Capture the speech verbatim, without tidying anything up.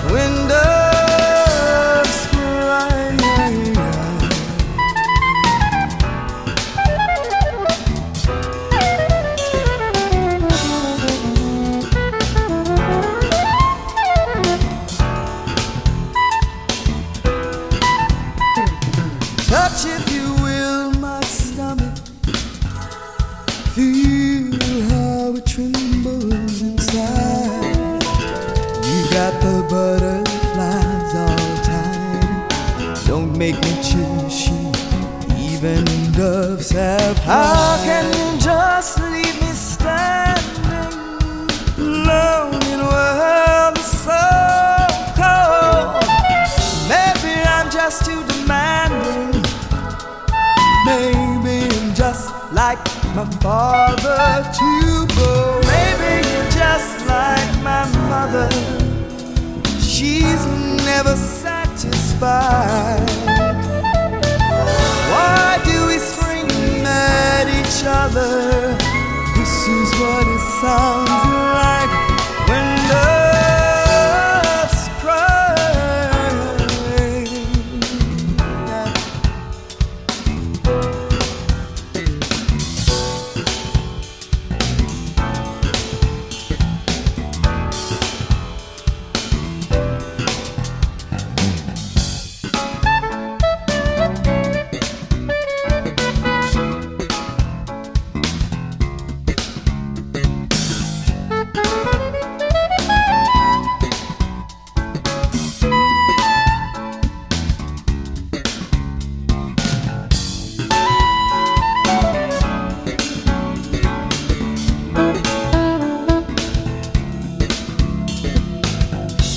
when doves cry. Touch, if you will, my stomach. Feel how it trembles inside. You got the butterflies all tied. Don't make me chase you, even doves have. How can you just leave me standing alone in a world that's so cold? Maybe I'm just too demanding. Maybe I'm just like my father too bold. Maybe you're just like my mother. She's never satisfied. Why do we scream at each other? This is what it sounds